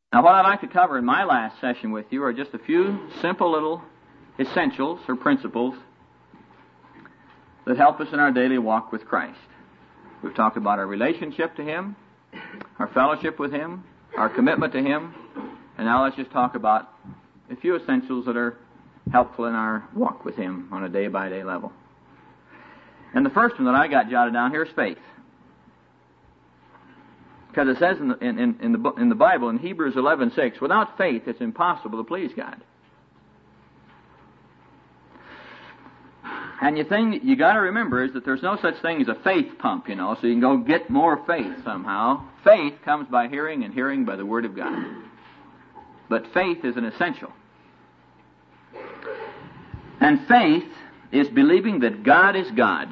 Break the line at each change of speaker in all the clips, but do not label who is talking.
Now, what I'd like to cover in my last session with you are just a few simple little essentials or principles that help us in our daily walk with Christ. We've talked about our relationship to Him, our fellowship with Him, our commitment to Him, and now let's just talk about a few essentials that are helpful in our walk with Him on a day-by-day level. And the first one that I got jotted down here is faith. Because it says in the Bible, in Hebrews 11:6, without faith it's impossible to please God. And the thing you got to remember is that there's no such thing as a faith pump, so you can go get more faith somehow. Faith comes by hearing, and hearing by the Word of God. But faith is an essential. And faith is believing that God is God,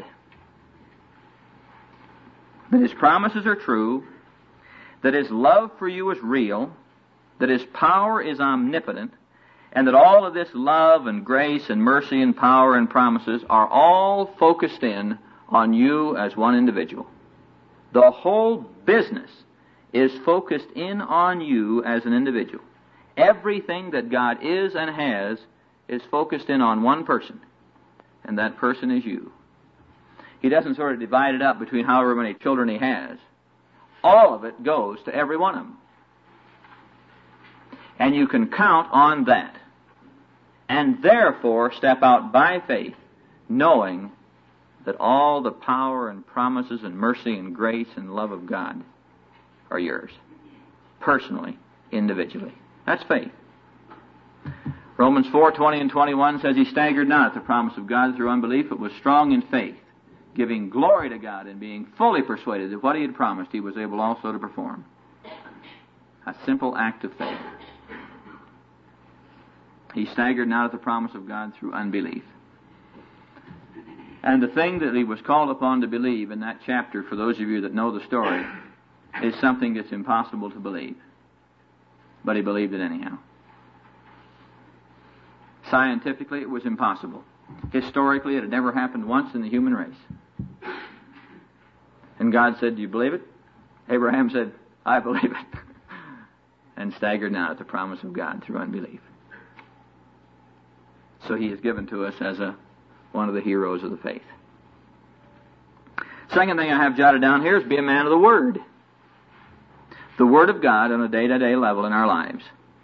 that His promises are true, that His love for you is real, that His power is omnipotent, and that all of this love and grace and mercy and power and promises are all focused in on you as one individual. The whole business is focused in on you as an individual. Everything that God is and has is focused in on one person, and that person is you. He doesn't sort of divide it up between however many children He has. All of it goes to every one of them. And you can count on that. And therefore step out by faith, knowing that all the power and promises and mercy and grace and love of God are yours, personally, individually. That's faith. Romans 4:20 and 21 says, He staggered not at the promise of God through unbelief, but was strong in faith, giving glory to God and being fully persuaded that what He had promised He was able also to perform. A simple act of faith. He staggered not at the promise of God through unbelief. And the thing that he was called upon to believe in that chapter, for those of you that know the story, is something that's impossible to believe. But he believed it anyhow. Scientifically, it was impossible. Historically, it had never happened once in the human race. And God said, do you believe it? Abraham said, I believe it. And staggered not at the promise of God through unbelief. So He is given to us as one of the heroes of the faith. Second thing I have jotted down here is be a man of the Word. The Word of God on a day-to-day level in our lives.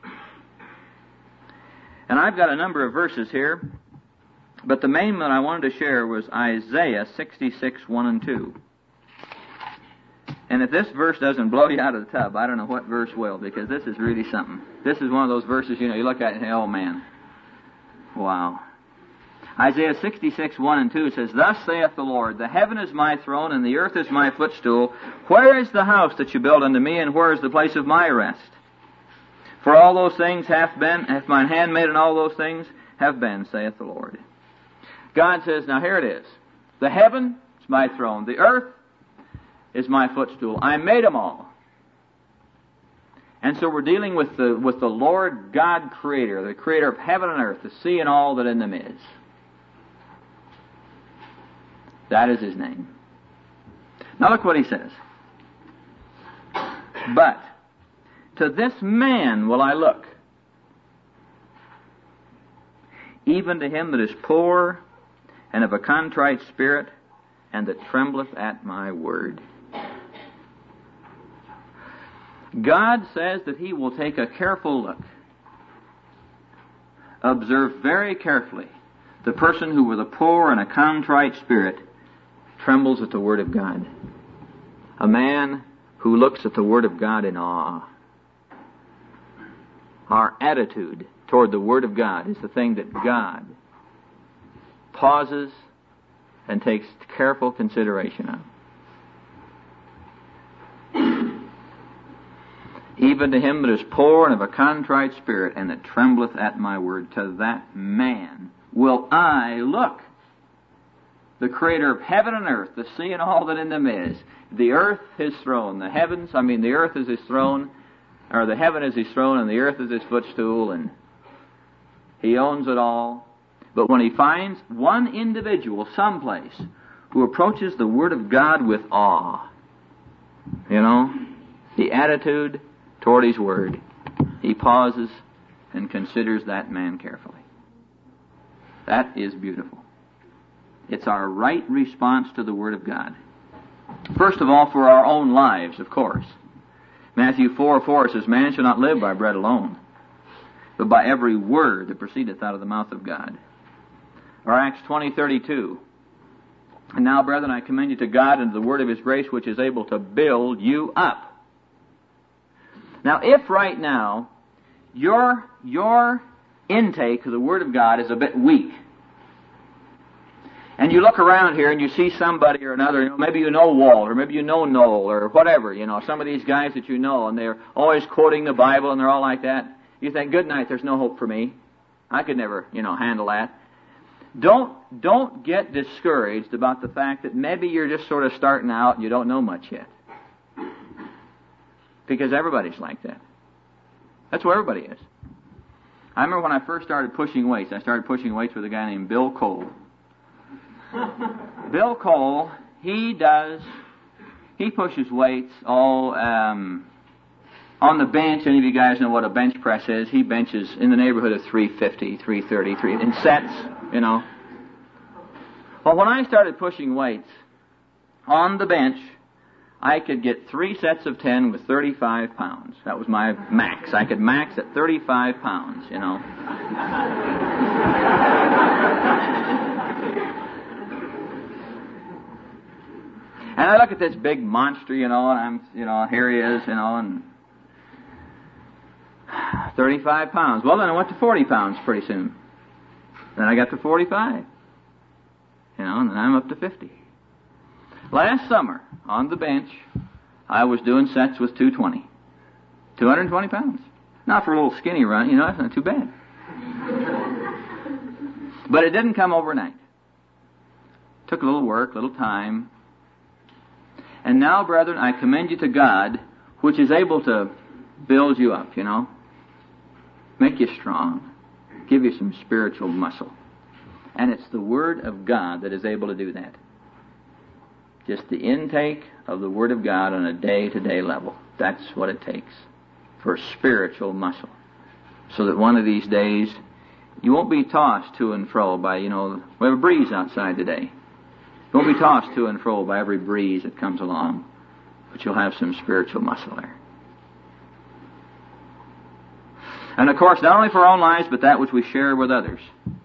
And I've got a number of verses here, but the main one I wanted to share was Isaiah 66:1 and 2. And if this verse doesn't blow you out of the tub, I don't know what verse will, because this is really something. This is one of those verses, you look at it and say, oh man, wow. Isaiah 66:1 and 2 says, Thus saith the Lord, the heaven is my throne, and the earth is my footstool. Where is the house that you built unto me, and where is the place of my rest? For all those things hath mine hand made, and all those things have been, saith the Lord. God says, now here it is. The heaven is my throne. The earth is my footstool. I made them all. And so we're dealing with the Lord God Creator, the Creator of heaven and earth, the sea and all that in them is. That is His name. Now look what He says. But to this man will I look, even to him that is poor and of a contrite spirit, and that trembleth at my word. God says that He will take a careful look, observe very carefully the person who with a poor and a contrite spirit trembles at the Word of God. A man who looks at the Word of God in awe. Our attitude toward the Word of God is the thing that God pauses and takes careful consideration of. Even to him that is poor and of a contrite spirit, and that trembleth at my word, to that man will I look. The Creator of heaven and earth, the sea and all that in them is. The earth His throne. The earth is His throne, or the heaven is His throne, and the earth is His footstool, and He owns it all. But when He finds one individual someplace who approaches the Word of God with awe, the attitude toward His Word, he pauses and considers that man carefully. That is beautiful. It's our right response to the Word of God. First of all, for our own lives, of course. Matthew 4:4 says, "Man shall not live by bread alone, but by every word that proceedeth out of the mouth of God." Or Acts 20:32, "And now, brethren, I commend you to God and to the word of His grace, which is able to build you up." Now, if right now your intake of the Word of God is a bit weak, and you look around here and you see somebody or another, maybe you know Walt, or maybe you know Noel, or whatever, some of these guys that you know, and they're always quoting the Bible and they're all like that, you think, good night, there's no hope for me. I could never, handle that. Don't get discouraged about the fact that maybe you're just sort of starting out and you don't know much yet. Because everybody's like that. That's where everybody is. I remember when I first started pushing weights, I started pushing weights with a guy named Bill Cole. Bill Cole, he pushes weights all on the bench. Any of you guys know what a bench press is? He benches in the neighborhood of 350, 330, in sets, Well, when I started pushing weights on the bench, I could get 3 sets of 10 with 35 pounds. That was my max. I could max at 35 pounds, And I look at this big monster, and I'm, here he is, and 35 pounds. Well, then I went to 40 pounds pretty soon. Then I got to 45. And then I'm up to 50. Last summer, on the bench, I was doing sets with 220. 220 pounds. Not for a little skinny run, that's not too bad. But it didn't come overnight. Took a little work, a little time. And now, brethren, I commend you to God, which is able to build you up, Make you strong. Give you some spiritual muscle. And it's the Word of God that is able to do that. Just the intake of the Word of God on a day-to-day level. That's what it takes for spiritual muscle. So that one of these days, you won't be tossed to and fro by, we have a breeze outside today. You won't be tossed to and fro by every breeze that comes along. But you'll have some spiritual muscle there. And of course, not only for our own lives, but that which we share with others.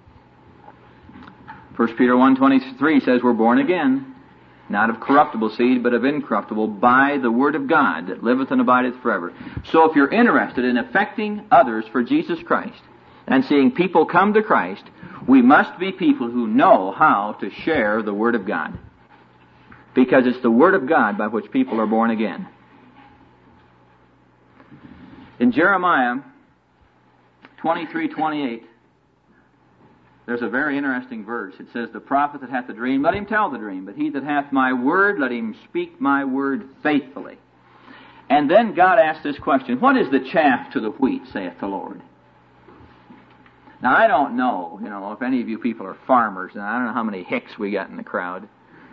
1 Peter 1:23 says we're born again, not of corruptible seed, but of incorruptible, by the Word of God that liveth and abideth forever. So if you're interested in affecting others for Jesus Christ and seeing people come to Christ, we must be people who know how to share the Word of God. Because it's the Word of God by which people are born again. In Jeremiah 23:28, there's a very interesting verse. It says, "The prophet that hath a dream, let him tell the dream. But he that hath my word, let him speak my word faithfully." And then God asked this question, "What is the chaff to the wheat, saith the Lord?" Now, I don't know, if any of you people are farmers, and I don't know how many hicks we got in the crowd.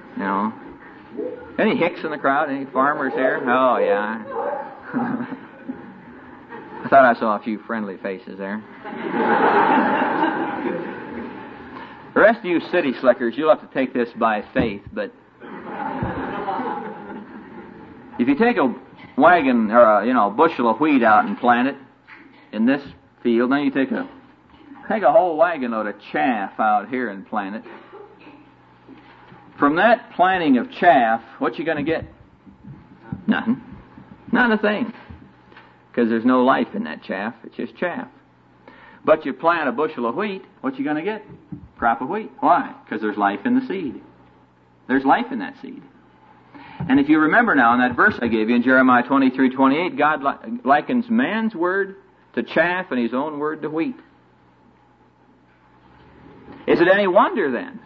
Any hicks in the crowd? Any farmers here? Oh, yeah. I thought I saw a few friendly faces there. The rest of you city slickers, you'll have to take this by faith, but if you take a wagon or a bushel of wheat out and plant it in this field, then you take a whole wagon load of chaff out here and plant it. From that planting of chaff, what you going to get? Nothing. Not a thing. Because there's no life in that chaff. It's just chaff. But you plant a bushel of wheat, what you going to get? Crop of wheat. Why? Because there's life in the seed. There's life in that seed. And if you remember now in that verse I gave you in Jeremiah 23:28, God likens man's word to chaff and his own word to wheat. Is it any wonder then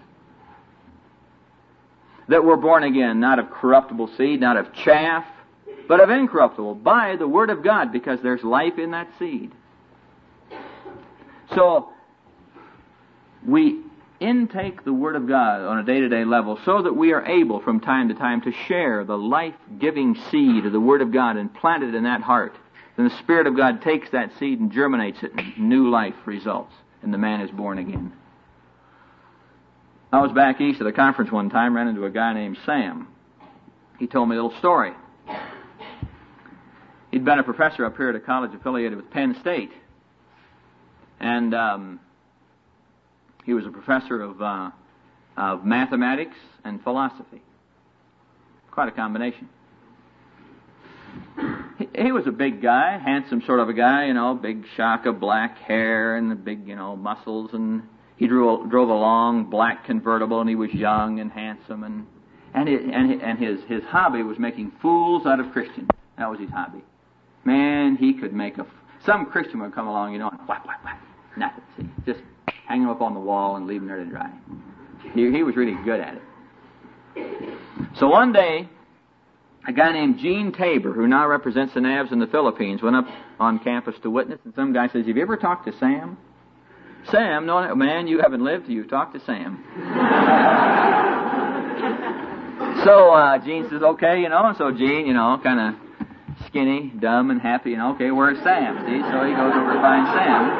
that we're born again, not of corruptible seed, not of chaff, but of incorruptible, by the Word of God, because there's life in that seed. So, we intake the Word of God on a day-to-day level so that we are able from time to time to share the life-giving seed of the Word of God and plant it in that heart then the Spirit of God takes that seed and germinates it, and new life results, and the man is born again. I was back east at a conference one time, ran into a guy named Sam. He told me a little story. He'd been a professor up here at a college affiliated with Penn State. And he was a professor of mathematics and philosophy. Quite a combination. He was a big guy, handsome sort of a guy, big shock of black hair and the big, muscles. And he drove a long black convertible, and he was young and handsome. And his hobby was making fools out of Christians. That was his hobby. Man, he could make some Christian would come along, and whack, whack, whack. Nothing, see. Just hang them up on the wall and leave them there to dry. He was really good at it. So one day, a guy named Gene Tabor, who now represents the Navs in the Philippines, went up on campus to witness, and some guy says, "Have you ever talked to Sam?" "Sam? No, man, you haven't lived till you've talked to Sam." So Gene says, "Okay, and so Gene, kind of skinny, dumb, and happy, okay, where's Sam?" See, so he goes over to find Sam.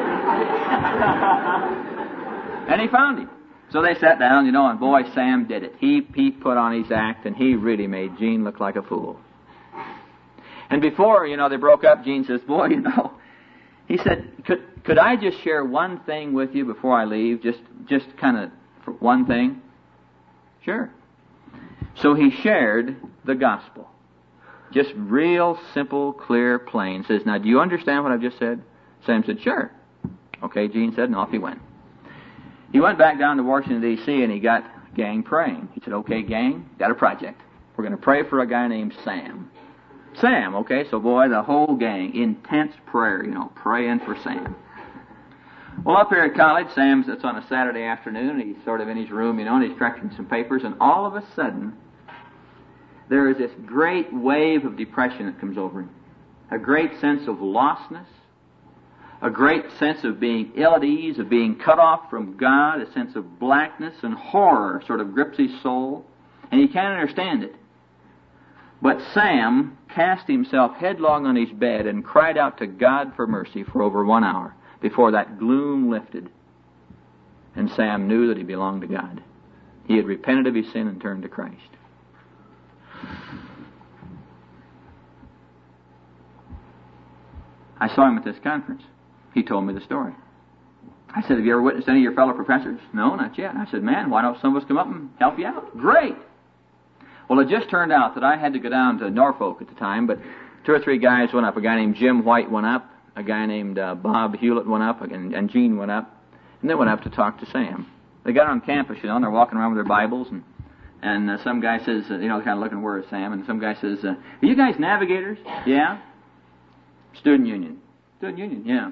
And he found him. So they sat down, and boy, Sam did it. He put on his act, and he really made Gene look like a fool. And before, they broke up, Gene says, "Boy, he said, could I just share one thing with you before I leave? Just kind of one thing?" "Sure." So he shared the gospel. Just real simple, clear, plain. Says, "Now, do you understand what I've just said?" Sam said, "Sure." Okay, Gene said, and off he went. He went back down to Washington, D.C., and he got gang praying. He said, "Okay, gang, got a project. We're going to pray for a guy named Sam." Sam, okay, so boy, the whole gang, intense prayer, praying for Sam. Well, up here at college, it's on a Saturday afternoon, he's sort of in his room, and he's correcting some papers, and all of a sudden, there is this great wave of depression that comes over him. A great sense of lostness. A great sense of being ill at ease, of being cut off from God. A sense of blackness and horror sort of grips his soul. And he can't understand it. But Sam cast himself headlong on his bed and cried out to God for mercy for over 1 hour before that gloom lifted. And Sam knew that he belonged to God. He had repented of his sin and turned to Christ. I saw him at this conference. He told me the story. I said, "Have you ever witnessed any of your fellow professors?" "No, not yet." I said, "Man, why don't some of us come up and help you out?" "Great." Well, it just turned out that I had to go down to Norfolk at the time, but 2 or 3 guys went up. A guy named Jim White went up. A guy named Bob Hewlett went up, and Gene went up. And they went up to talk to Sam. They got on campus, and they're walking around with their Bibles, and some guy says, kind of looking, "Where is Sam?" And some guy says, "Are you guys navigators?" "Yeah." "Student Union." "Student Union, yeah."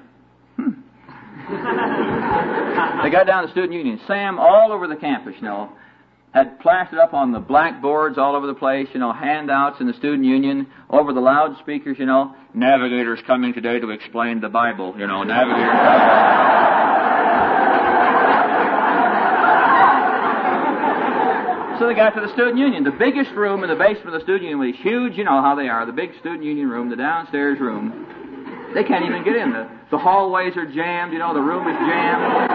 They got down to the Student Union. Sam, all over the campus, had plastered up on the blackboards all over the place, handouts in the Student Union, over the loudspeakers, "Navigators coming today to explain the Bible," navigators. So they got to the Student Union. The biggest room in the basement of the Student Union was huge, how they are, the big Student Union room, the downstairs room. They can't even get in. The hallways are jammed, the room is jammed.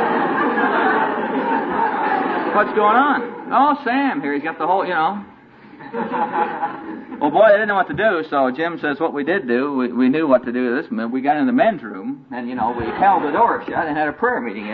What's going on? "Oh, Sam here, he's got the whole, Well, boy, they didn't know what to do, so Jim says what we did do, we knew what to do with this. We got in the men's room, and, we held the door shut and had a prayer meeting,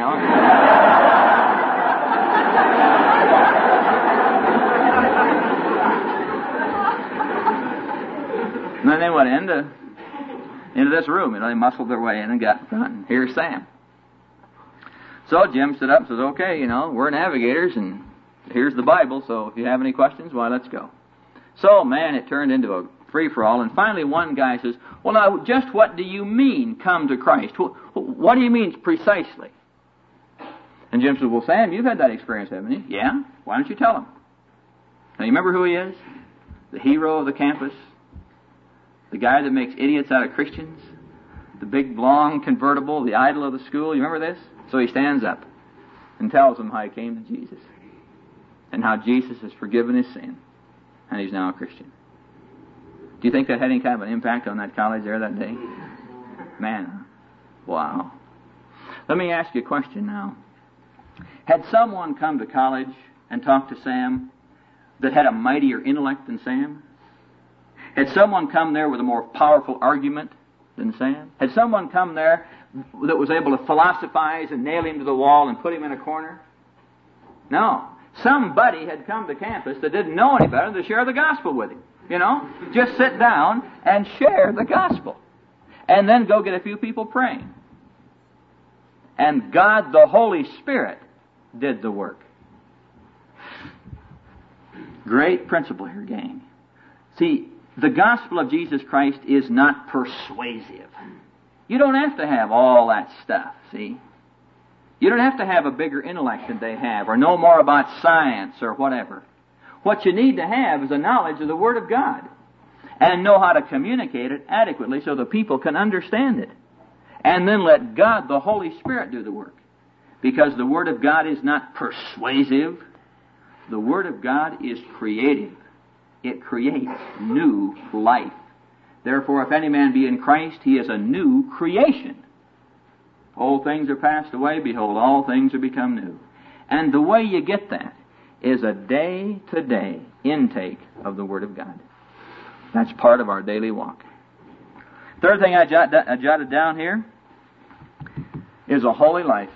And then they went into this room, they muscled their way in and got done. Here's Sam. So Jim stood up and says, "Okay, we're navigators, and here's the Bible, so if you have any questions, why, let's go." So, man, it turned into a free-for-all, and finally one guy says, "Well, now, just what do you mean, come to Christ? What do you mean precisely?" And Jim says, "Well, Sam, you've had that experience, haven't you?" "Yeah." "Why don't you tell him?" Now, you remember who he is? The hero of the campus. The guy that makes idiots out of Christians. The big, long convertible, the idol of the school. You remember this? So he stands up and tells them how he came to Jesus and how Jesus has forgiven his sin and he's now a Christian. Do you think that had any kind of an impact on that college there that day? Man, wow. Let me ask you a question now. Had someone come to college and talked to Sam that had a mightier intellect than Sam? Had someone come there with a more powerful argument than Sam? Had someone come there that was able to philosophize and nail him to the wall and put him in a corner? No. Somebody had come to campus that didn't know any better to share the gospel with him. Just sit down and share the gospel. And then go get a few people praying. And God, the Holy Spirit, did the work. Great principle here, gang. See, the gospel of Jesus Christ is not persuasive. You don't have to have all that stuff, see? You don't have to have a bigger intellect than they have, or know more about science or whatever. What you need to have is a knowledge of the Word of God, and know how to communicate it adequately so the people can understand it. And then let God, the Holy Spirit, do the work. Because the Word of God is not persuasive. The Word of God is creative. It creates new life. Therefore, if any man be in Christ, he is a new creation. Old things are passed away, behold, all things are become new. And the way you get that is a day-to-day intake of the Word of God. That's part of our daily walk. Third thing I jotted down here is a holy life.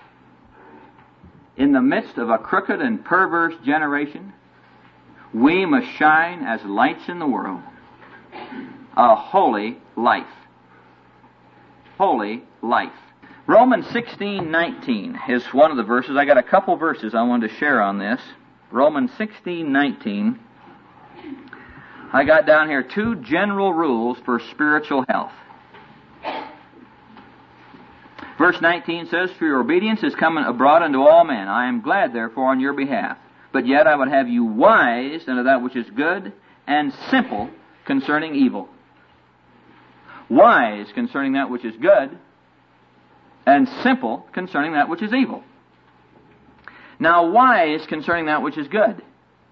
In the midst of a crooked and perverse generation, we must shine as lights in the world. A holy life. Holy life. Romans 16:19 is one of the verses. I got a couple verses I wanted to share on this. Romans 16:19. I got down here 2 general rules for spiritual health. Verse 19 says, "For your obedience is coming abroad unto all men. I am glad, therefore, on your behalf. But yet I would have you wise unto that which is good, and simple concerning evil." Wise concerning that which is good, and simple concerning that which is evil. Now, wise concerning that which is good.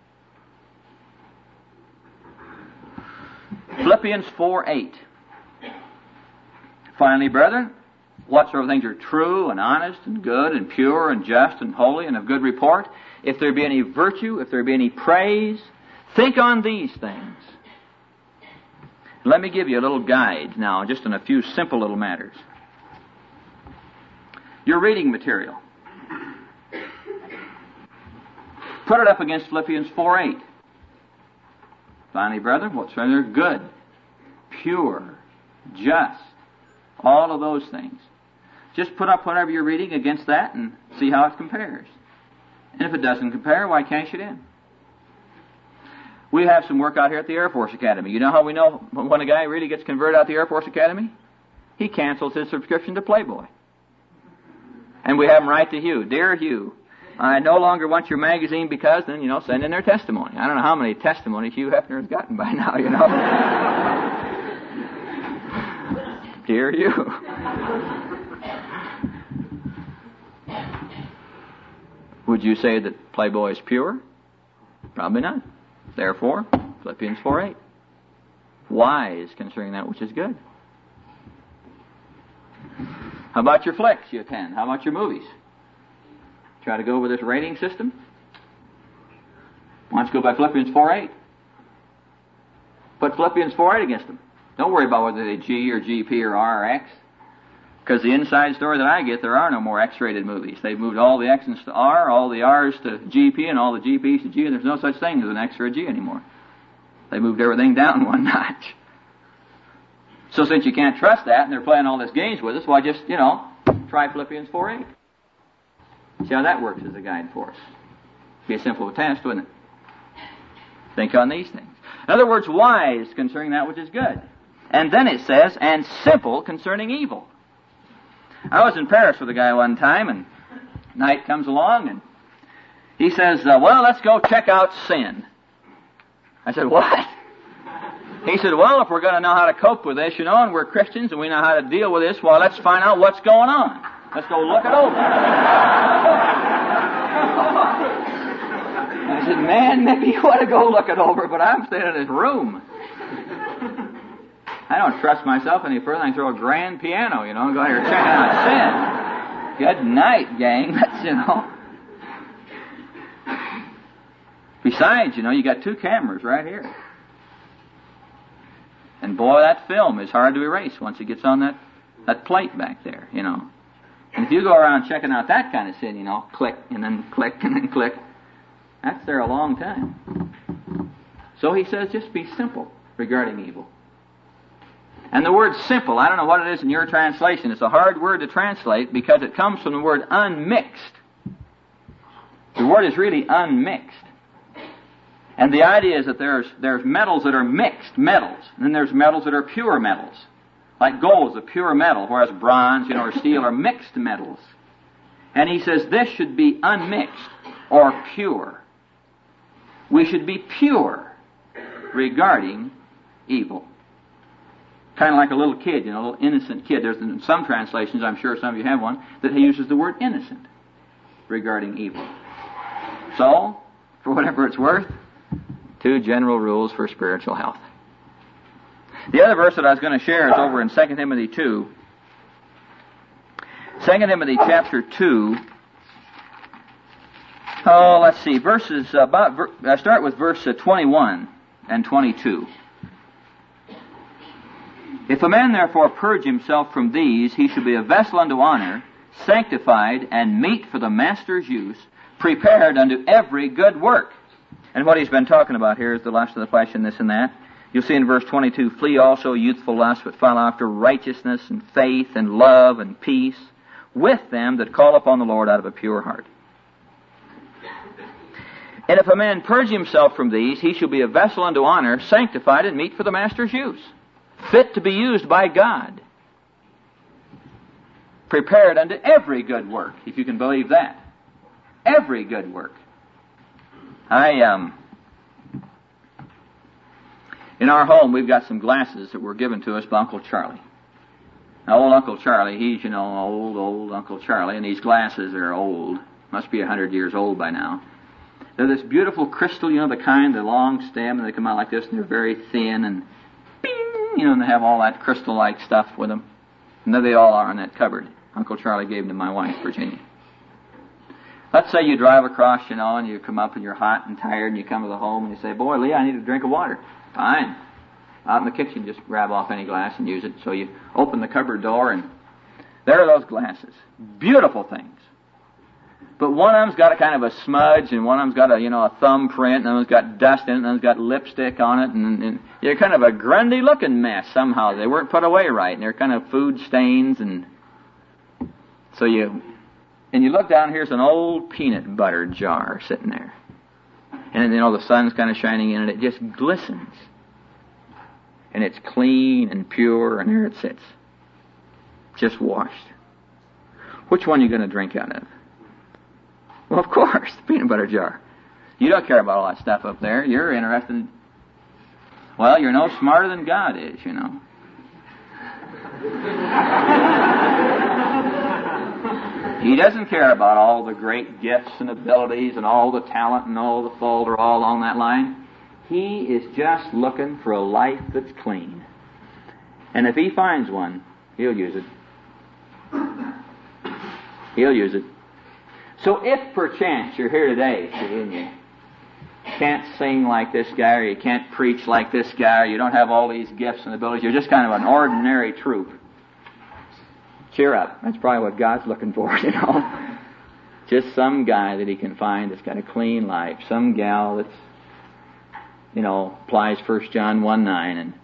Philippians 4:8. "Finally, brethren, whatsoever things are true and honest and good and pure and just and holy and of good report, if there be any virtue, if there be any praise, think on these things." Let me give you a little guide now, just on a few simple little matters. Your reading material. Put it up against Philippians 4:8. "Finally, brethren, whatsoever good, pure, just," all of those things. Just put up whatever you're reading against that and see how it compares. And if it doesn't compare, why cash it in? We have some work out here at the Air Force Academy. You know how we know when a guy really gets converted out at the Air Force Academy? He cancels his subscription to Playboy. And we have him write to Hugh, "Dear Hugh, I no longer want your magazine because," then, send in their testimony. I don't know how many testimonies Hugh Hefner has gotten by now, Dear Hugh. Would you say that Playboy is pure? Probably not. Therefore, Philippians 4:8. Wise concerning that which is good. How about your flicks you attend? How about your movies? Try to go over this rating system? Why don't you go by Philippians 4:8? Put Philippians 4:8 against them. Don't worry about whether they're G or GP or R or X. Because the inside story that I get, there are no more X-rated movies. They've moved all the X's to R, all the R's to GP, and all the GP's to G, and there's no such thing as an X or a G anymore. They moved everything down one notch. So since you can't trust that, and they're playing all this games with us, why just, try Philippians 4:8. See how that works as a guide for us. Be a simple test, wouldn't it? Think on these things. In other words, wise concerning that which is good. And then it says, and simple concerning evil. I was in Paris with a guy one time, and night comes along, and he says, "Well, let's go check out sin." I said, "What?" He said, "Well, if we're going to know how to cope with this, and we're Christians, and we know how to deal with this, well, let's find out what's going on. Let's go look it over." I said, "Man, maybe you want to go look it over, but I'm staying in this room." I don't trust myself any further. I can throw a grand piano, and go out here checking out sin. Good night, gang. That's, Besides, you got 2 cameras right here. And boy, that film is hard to erase once it gets on that plate back there, And if you go around checking out that kind of sin, click and then click and then click, that's there a long time. So he says, just be simple regarding evil. And the word simple, I don't know what it is in your translation. It's a hard word to translate because it comes from the word unmixed. The word is really unmixed. And the idea is that there's metals that are mixed metals, and then there's metals that are pure metals. Like gold is a pure metal, whereas bronze, or steel are mixed metals. And he says this should be unmixed or pure. We should be pure regarding evil. Kind of like a little kid, a little innocent kid. There's in some translations, I'm sure some of you have one, that he uses the word innocent regarding evil. So, for whatever it's worth, 2 general rules for spiritual health. The other verse that I was going to share is over in 2 Timothy 2. 2 Timothy chapter 2. Oh, let's see. I start with verse 21 and 22. If a man therefore purge himself from these, he shall be a vessel unto honor, sanctified, and meet for the master's use, prepared unto every good work. And what he's been talking about here is the lust of the flesh and this and that. You'll see in verse 22, flee also youthful lust, but follow after righteousness and faith and love and peace with them that call upon the Lord out of a pure heart. And if a man purge himself from these, he shall be a vessel unto honor, sanctified, and meet for the master's use, fit to be used by God, prepared unto every good work, if you can believe that. Every good work. In our home, we've got some glasses that were given to us by Uncle Charlie. Now, old Uncle Charlie, he's, old Uncle Charlie, and these glasses are old. Must be 100 years old by now. They're this beautiful crystal, the kind, the long stem, and they come out like this, and they're very thin, and bing, and they have all that crystal-like stuff with them. And there they all are in that cupboard. Uncle Charlie gave them to my wife, Virginia. Let's say you drive across, and you come up and you're hot and tired, and you come to the home and you say, boy, Lee, I need a drink of water. Fine. Out in the kitchen, just grab off any glass and use it. So you open the cupboard door, and there are those glasses. Beautiful things. But one of them's got a kind of a smudge, and one of them's got a thumbprint, and another one's got dust in it, and another's got lipstick on it, and you're kind of a grundy-looking mess somehow. They weren't put away right, and they're kind of food stains, and so you look down, here's an old peanut butter jar sitting there. And the sun's kind of shining in it. It just glistens. And it's clean and pure, and there it sits. Just washed. Which one are you going to drink out of? Well, of course, the peanut butter jar. You don't care about all that stuff up there. You're interested in... Well, you're no smarter than God is, He doesn't care about all the great gifts and abilities and all the talent and all the fault or all along that line. He is just looking for a life that's clean. And if he finds one, he'll use it. He'll use it. So if perchance you're here today, and you can't sing like this guy, or you can't preach like this guy, or you don't have all these gifts and abilities, you're just kind of an ordinary troop. Cheer up. That's probably what God's looking for, Just some guy that he can find that's got a clean life. Some gal that's, applies 1 John 1:9 and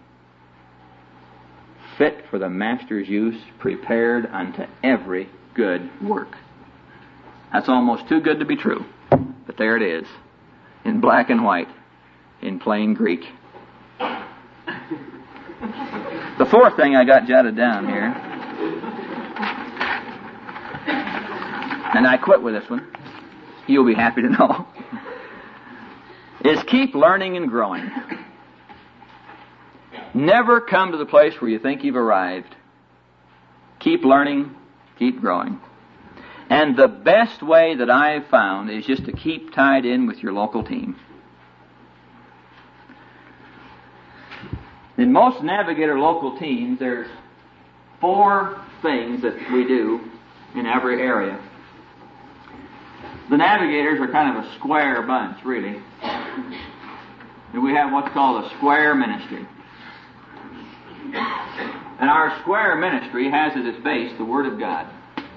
fit for the master's use, prepared unto every good work. That's almost too good to be true. But there it is. In black and white. In plain Greek. The fourth thing I got jotted down here, and I quit with this one, you'll be happy to know, is keep learning and growing. Never come to the place where you think you've arrived. Keep learning, keep growing. And the best way that I've found is just to keep tied in with your local team. In most Navigator local teams, there's 4 things that we do in every area. The Navigators are kind of a square bunch, really. And we have what's called a square ministry. And our square ministry has at its base the Word of God.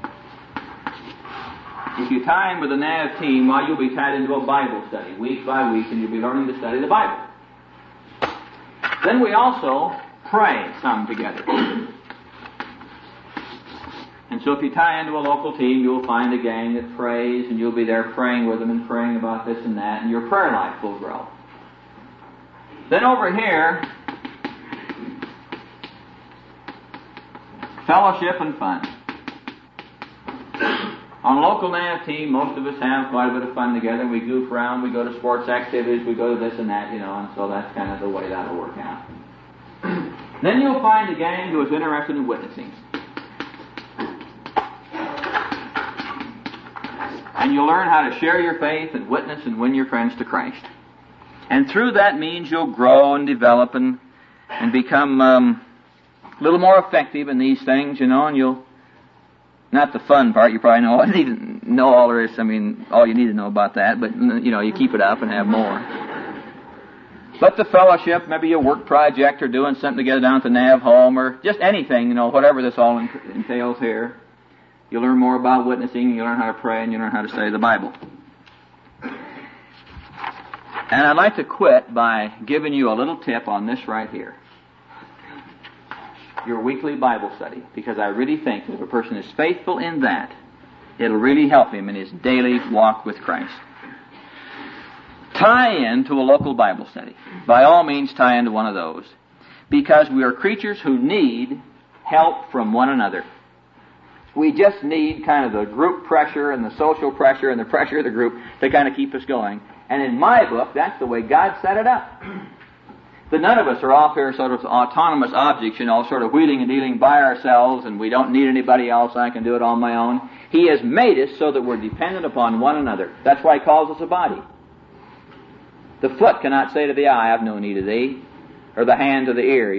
If you tie in with the NAV team, well, you'll be tied into a Bible study week by week, and you'll be learning to study the Bible. Then we also pray some together. And so if you tie into a local team, you'll find a gang that prays, and you'll be there praying with them and praying about this and that, and your prayer life will grow. Then over here, fellowship and fun. On a local NAV team, most of us have quite a bit of fun together. We goof around, we go to sports activities, we go to this and that, and so that's kind of the way that'll work out. Then you'll find a gang who is interested in witnessing. And you'll learn how to share your faith and witness and win your friends to Christ. And through that means you'll grow and develop and become a little more effective in these things, and you'll, not the fun part, you probably need to know all there is, all you need to know about that, but, you keep it up and have more. But the fellowship, maybe a work project or doing something together down at the NAV home or just anything, whatever this all entails here. You learn more about witnessing, you learn how to pray, and you learn how to study the Bible. And I'd like to quit by giving you a little tip on this right here. Your weekly Bible study, because I really think that if a person is faithful in that, it'll really help him in his daily walk with Christ. Tie in to a local Bible study. By all means, tie into one of those. Because we are creatures who need help from one another. We just need kind of the group pressure and the social pressure and the pressure of the group to kind of keep us going. And in my book, that's the way God set it up. That none of us are off here sort of autonomous objects, sort of wheeling and dealing by ourselves, and we don't need anybody else, I can do it on my own. He has made us so that we're dependent upon one another. That's why He calls us a body. The foot cannot say to the eye, I have no need of thee, or the hand to the ear,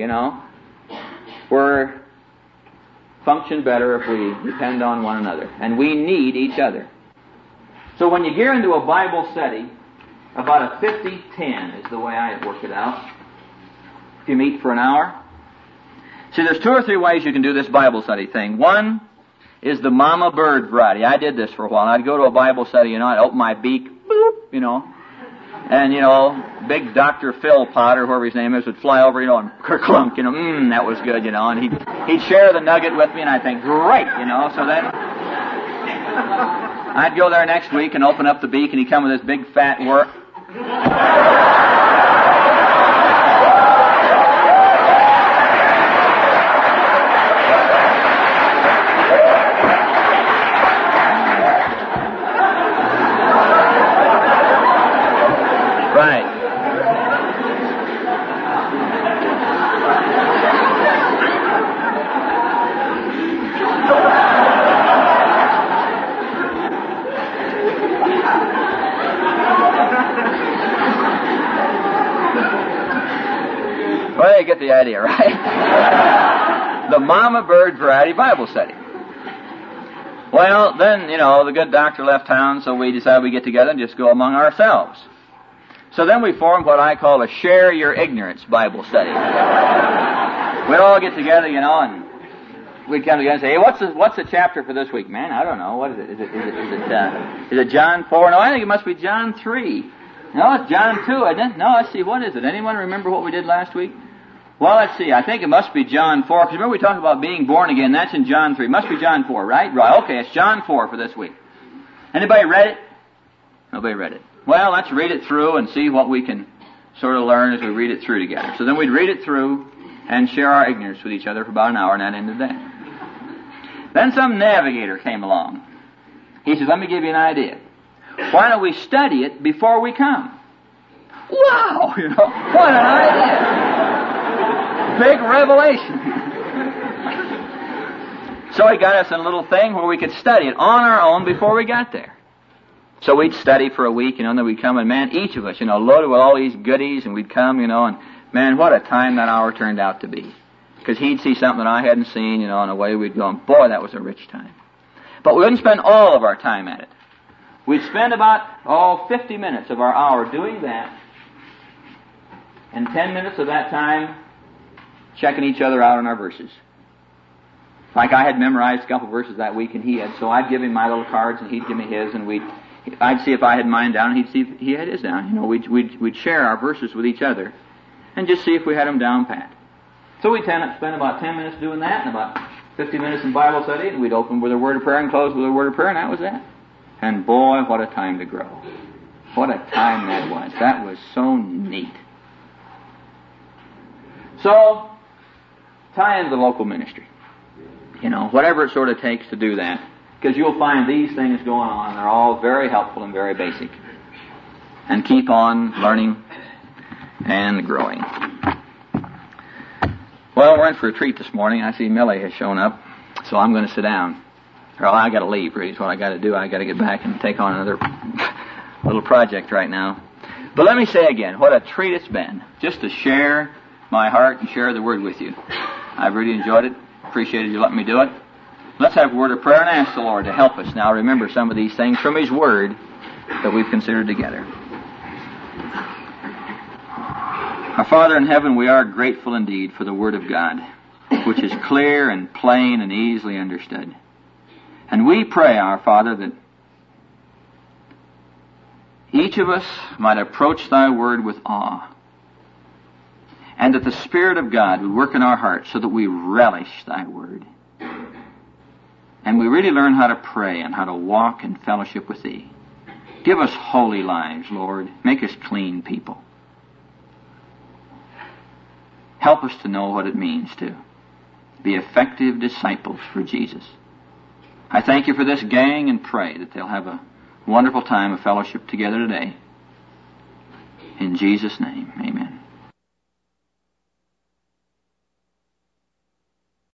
We're function better if we depend on one another. And we need each other. So when you gear into a Bible study, about a 50-10 is the way I work it out. If you meet for an hour. See, there's 2 or 3 ways you can do this Bible study thing. One is the mama bird variety. I did this for a while. I'd go to a Bible study, I'd open my beak, boop, and, big Dr. Phil Potter, whoever his name is, would fly over, and kerclunk, that was good, and he'd share the nugget with me, and I'd think, great, so then I'd go there next week and open up the beak, and he'd come with this big fat work. Well, you get the idea, right? The mama bird variety Bible study. Well, then, the good doctor left town, so we decided we'd get together and just go among ourselves. So then we formed what I call a Share Your Ignorance Bible study. We'd all get together, and we'd come together and say, hey, what's the chapter for this week? Man, I don't know. What is it? Is it John 4? No, I think it must be John 3. No, it's John 2, isn't it? No, let's see, what is it? Anyone remember what we did last week? Well, let's see, I think it must be John 4, because remember we talked about being born again, that's in John 3. It must be John 4, right? Right, okay, it's John 4 for this week. Anybody read it? Nobody read it. Well, let's read it through and see what we can sort of learn as we read it through together. So then we'd read it through and share our ignorance with each other for about an hour, and that ended that. Then some navigator came along. He says, let me give you an idea. Why don't we study it before we come? Wow! What an idea! Big revelation. So he got us in a little thing where we could study it on our own before we got there. So we'd study for a week, and then we'd come, and man, each of us, loaded with all these goodies, and we'd come, and Man, what a time that hour turned out to be. Because he'd see something that I hadn't seen, and away we'd go. And boy, that was a rich time. But we wouldn't spend all of our time at it. We'd spend about, 50 minutes of our hour doing that. And 10 minutes of that time checking each other out on our verses. Like I had memorized a couple verses that week and he had, so I'd give him my little cards and he'd give me his, and I'd see if I had mine down and he'd see if he had his down. We'd share our verses with each other and just see if we had them down pat. So we'd spend about 10 minutes doing that and about 50 minutes in Bible study, and we'd open with a word of prayer and close with a word of prayer, and that was that. And boy, what a time to grow. What a time that was. That was so neat. So, tie into the local ministry. Whatever it sort of takes to do that. Because you'll find these things going on. They're all very helpful and very basic. And keep on learning and growing. Well, we're in for a treat this morning. I see Millie has shown up. So I'm going to sit down. Well, I got to leave, really, is what I got to do. I got to get back and take on another little project right now. But let me say again, what a treat it's been just to share my heart and share the Word with you. I've really enjoyed it. Appreciated you letting me do it. Let's have a word of prayer and ask the Lord to help us now remember some of these things from His Word that we've considered together. Our Father in heaven, we are grateful indeed for the Word of God, which is clear and plain and easily understood. And we pray, our Father, that each of us might approach Thy Word with awe, and that the Spirit of God would work in our hearts so that we relish Thy Word. And we really learn how to pray and how to walk in fellowship with Thee. Give us holy lives, Lord. Make us clean people. Help us to know what it means to be effective disciples for Jesus. I thank You for this gang and pray that they'll have a wonderful time of fellowship together today. In Jesus' name, amen.